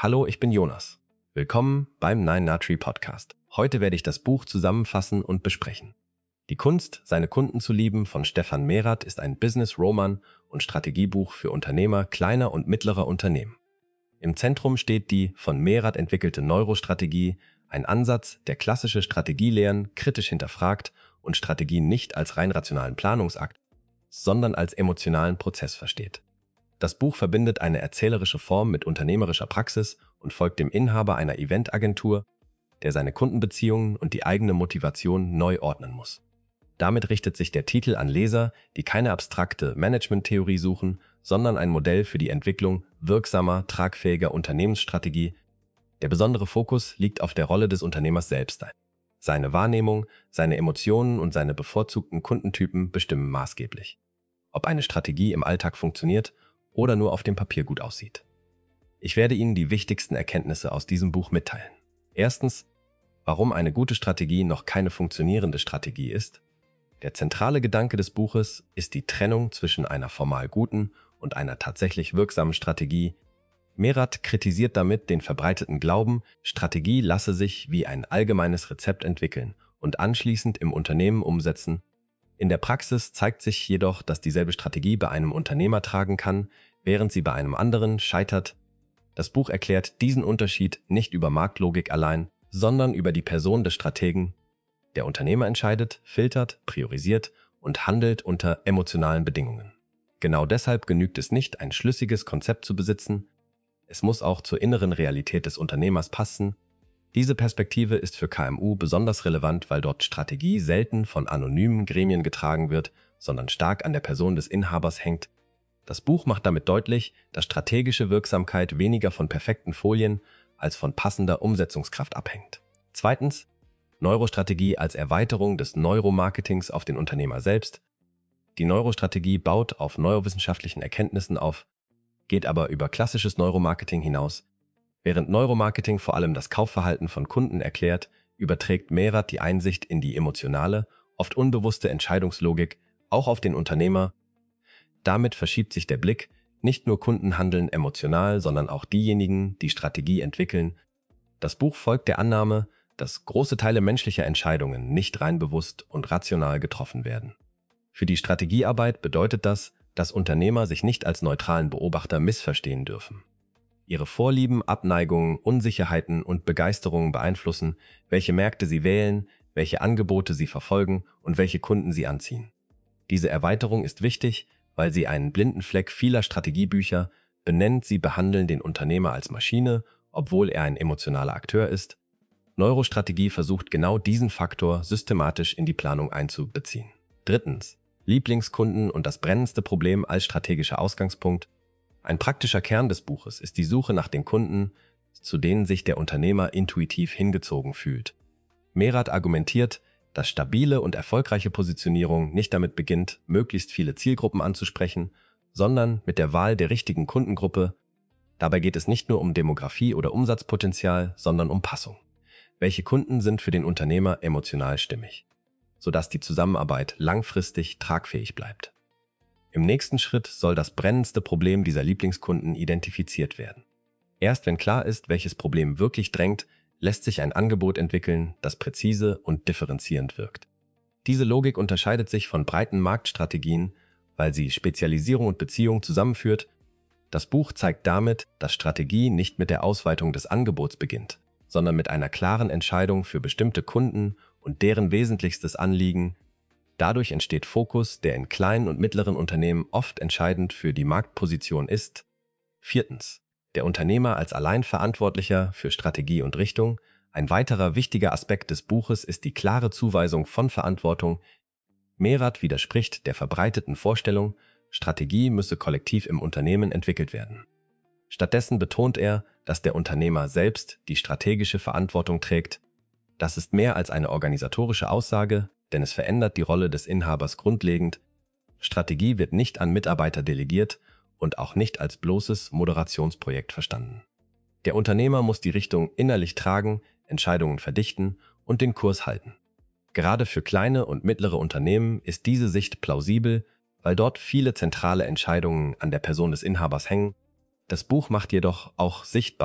Hallo, ich bin Jonas. Willkommen beim Nine Tree Podcast. Heute werde ich das Buch zusammenfassen und besprechen. Die Kunst, seine Kunden zu lieben von Stefan Merath ist ein Business-Roman und Strategiebuch für Unternehmer kleiner und mittlerer Unternehmen. Im Zentrum steht die von Merath entwickelte Neurostrategie, ein Ansatz, der klassische Strategielehren kritisch hinterfragt und Strategien nicht als rein rationalen Planungsakt, sondern als emotionalen Prozess versteht. Das Buch verbindet eine erzählerische Form mit unternehmerischer Praxis und folgt dem Inhaber einer Eventagentur, der seine Kundenbeziehungen und die eigene Motivation neu ordnen muss. Damit richtet sich der Titel an Leser, die keine abstrakte Managementtheorie suchen, sondern ein Modell für die Entwicklung wirksamer, tragfähiger Unternehmensstrategie. Der besondere Fokus liegt auf der Rolle des Unternehmers selbst. Seine Wahrnehmung, seine Emotionen und seine bevorzugten Kundentypen bestimmen maßgeblich, ob eine Strategie im Alltag funktioniert oder nur auf dem Papier gut aussieht. Ich werde Ihnen die wichtigsten Erkenntnisse aus diesem Buch mitteilen. Erstens, warum eine gute Strategie noch keine funktionierende Strategie ist. Der zentrale Gedanke des Buches ist die Trennung zwischen einer formal guten und einer tatsächlich wirksamen Strategie. Merath kritisiert damit den verbreiteten Glauben, Strategie lasse sich wie ein allgemeines Rezept entwickeln und anschließend im Unternehmen umsetzen. In der Praxis zeigt sich jedoch, dass dieselbe Strategie bei einem Unternehmer tragen kann, während sie bei einem anderen scheitert. Das Buch erklärt diesen Unterschied nicht über Marktlogik allein, sondern über die Person des Strategen. Der Unternehmer entscheidet, filtert, priorisiert und handelt unter emotionalen Bedingungen. Genau deshalb genügt es nicht, ein schlüssiges Konzept zu besitzen. Es muss auch zur inneren Realität des Unternehmers passen. Diese Perspektive ist für KMU besonders relevant, weil dort Strategie selten von anonymen Gremien getragen wird, sondern stark an der Person des Inhabers hängt. Das Buch macht damit deutlich, dass strategische Wirksamkeit weniger von perfekten Folien als von passender Umsetzungskraft abhängt. Zweitens, Neurostrategie als Erweiterung des Neuromarketings auf den Unternehmer selbst. Die Neurostrategie baut auf neurowissenschaftlichen Erkenntnissen auf, geht aber über klassisches Neuromarketing hinaus. Während Neuromarketing vor allem das Kaufverhalten von Kunden erklärt, überträgt Merath die Einsicht in die emotionale, oft unbewusste Entscheidungslogik auch auf den Unternehmer. Damit verschiebt sich der Blick, nicht nur Kunden handeln emotional, sondern auch diejenigen, die Strategie entwickeln. Das Buch folgt der Annahme, dass große Teile menschlicher Entscheidungen nicht rein bewusst und rational getroffen werden. Für die Strategiearbeit bedeutet das, dass Unternehmer sich nicht als neutralen Beobachter missverstehen dürfen. Ihre Vorlieben, Abneigungen, Unsicherheiten und Begeisterungen beeinflussen, welche Märkte sie wählen, welche Angebote sie verfolgen und welche Kunden sie anziehen. Diese Erweiterung ist wichtig, weil sie einen blinden Fleck vieler Strategiebücher benennt. Sie behandeln den Unternehmer als Maschine, obwohl er ein emotionaler Akteur ist. Neurostrategie versucht genau diesen Faktor systematisch in die Planung einzubeziehen. Drittens, Lieblingskunden und das brennendste Problem als strategischer Ausgangspunkt. Ein praktischer Kern des Buches ist die Suche nach den Kunden, zu denen sich der Unternehmer intuitiv hingezogen fühlt. Merath argumentiert, dass stabile und erfolgreiche Positionierung nicht damit beginnt, möglichst viele Zielgruppen anzusprechen, sondern mit der Wahl der richtigen Kundengruppe. Dabei geht es nicht nur um Demografie oder Umsatzpotenzial, sondern um Passung. Welche Kunden sind für den Unternehmer emotional stimmig, sodass die Zusammenarbeit langfristig tragfähig bleibt? Im nächsten Schritt soll das brennendste Problem dieser Lieblingskunden identifiziert werden. Erst wenn klar ist, welches Problem wirklich drängt, lässt sich ein Angebot entwickeln, das präzise und differenzierend wirkt. Diese Logik unterscheidet sich von breiten Marktstrategien, weil sie Spezialisierung und Beziehung zusammenführt. Das Buch zeigt damit, dass Strategie nicht mit der Ausweitung des Angebots beginnt, sondern mit einer klaren Entscheidung für bestimmte Kunden und deren wesentlichstes Anliegen. Dadurch entsteht Fokus, der in kleinen und mittleren Unternehmen oft entscheidend für die Marktposition ist. Viertens, der Unternehmer als Alleinverantwortlicher für Strategie und Richtung. Ein weiterer wichtiger Aspekt des Buches ist die klare Zuweisung von Verantwortung. Merath widerspricht der verbreiteten Vorstellung, Strategie müsse kollektiv im Unternehmen entwickelt werden. Stattdessen betont er, dass der Unternehmer selbst die strategische Verantwortung trägt. Das ist mehr als eine organisatorische Aussage, denn es verändert die Rolle des Inhabers grundlegend. Strategie wird nicht an Mitarbeiter delegiert und auch nicht als bloßes Moderationsprojekt verstanden. Der Unternehmer muss die Richtung innerlich tragen, Entscheidungen verdichten und den Kurs halten. Gerade für kleine und mittlere Unternehmen ist diese Sicht plausibel, weil dort viele zentrale Entscheidungen an der Person des Inhabers hängen. Das Buch macht jedoch auch sichtbar,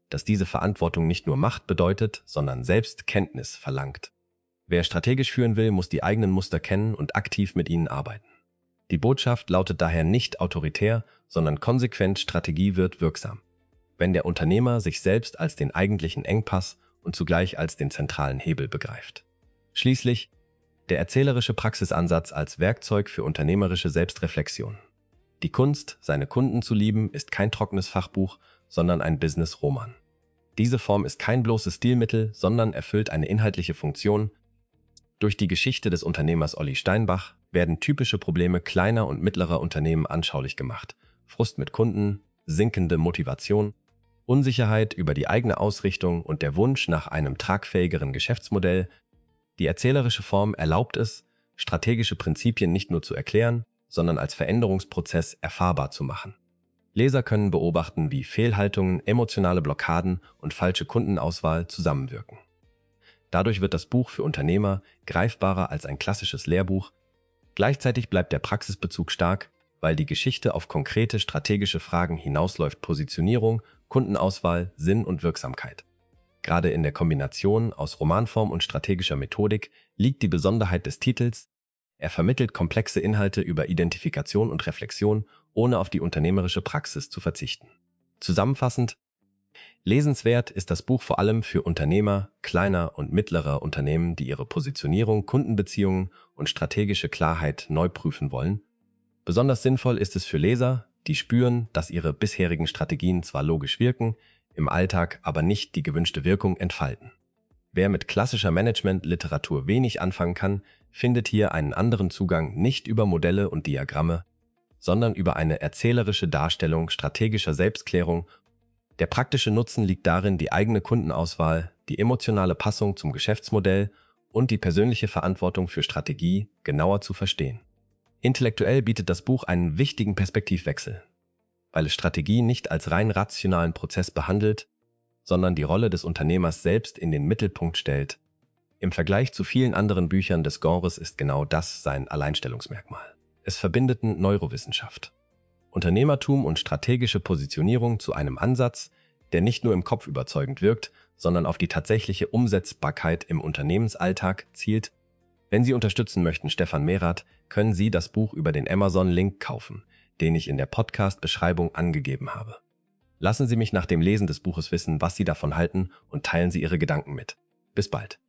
dass diese Verantwortung nicht nur Macht bedeutet, sondern Selbstkenntnis verlangt. Wer strategisch führen will, muss die eigenen Muster kennen und aktiv mit ihnen arbeiten. Die Botschaft lautet daher nicht autoritär, sondern konsequent: Strategie wird wirksam, wenn der Unternehmer sich selbst als den eigentlichen Engpass und zugleich als den zentralen Hebel begreift. Schließlich der erzählerische Praxisansatz als Werkzeug für unternehmerische Selbstreflexion. Die Kunst, seine Kunden zu lieben, ist kein trockenes Fachbuch, sondern ein Business-Roman. Diese Form ist kein bloßes Stilmittel, sondern erfüllt eine inhaltliche Funktion. Durch die Geschichte des Unternehmers Olli Steinbach werden typische Probleme kleiner und mittlerer Unternehmen anschaulich gemacht: Frust mit Kunden, sinkende Motivation, Unsicherheit über die eigene Ausrichtung und der Wunsch nach einem tragfähigeren Geschäftsmodell. Die erzählerische Form erlaubt es, strategische Prinzipien nicht nur zu erklären, sondern als Veränderungsprozess erfahrbar zu machen. Leser können beobachten, wie Fehlhaltungen, emotionale Blockaden und falsche Kundenauswahl zusammenwirken. Dadurch wird das Buch für Unternehmer greifbarer als ein klassisches Lehrbuch. Gleichzeitig bleibt der Praxisbezug stark, weil die Geschichte auf konkrete strategische Fragen hinausläuft: Positionierung, Kundenauswahl, Sinn und Wirksamkeit. Gerade in der Kombination aus Romanform und strategischer Methodik liegt die Besonderheit des Titels. Er vermittelt komplexe Inhalte über Identifikation und Reflexion, ohne auf die unternehmerische Praxis zu verzichten. Zusammenfassend: lesenswert ist das Buch vor allem für Unternehmer kleiner und mittlerer Unternehmen, die ihre Positionierung, Kundenbeziehungen und strategische Klarheit neu prüfen wollen. Besonders sinnvoll ist es für Leser, die spüren, dass ihre bisherigen Strategien zwar logisch wirken, im Alltag aber nicht die gewünschte Wirkung entfalten. Wer mit klassischer Management-Literatur wenig anfangen kann, findet hier einen anderen Zugang, nicht über Modelle und Diagramme, sondern über eine erzählerische Darstellung strategischer Selbstklärung. Der praktische Nutzen liegt darin, die eigene Kundenauswahl, die emotionale Passung zum Geschäftsmodell und die persönliche Verantwortung für Strategie genauer zu verstehen. Intellektuell bietet das Buch einen wichtigen Perspektivwechsel, weil es Strategie nicht als rein rationalen Prozess behandelt, sondern die Rolle des Unternehmers selbst in den Mittelpunkt stellt. Im Vergleich zu vielen anderen Büchern des Genres ist genau das sein Alleinstellungsmerkmal. Es verbindet Neurowissenschaft, Unternehmertum und strategische Positionierung zu einem Ansatz, der nicht nur im Kopf überzeugend wirkt, sondern auf die tatsächliche Umsetzbarkeit im Unternehmensalltag zielt. Wenn Sie unterstützen möchten Stefan Mehrath, können Sie das Buch über den Amazon-Link kaufen, den ich in der Podcast-Beschreibung angegeben habe. Lassen Sie mich nach dem Lesen des Buches wissen, was Sie davon halten, und teilen Sie Ihre Gedanken mit. Bis bald.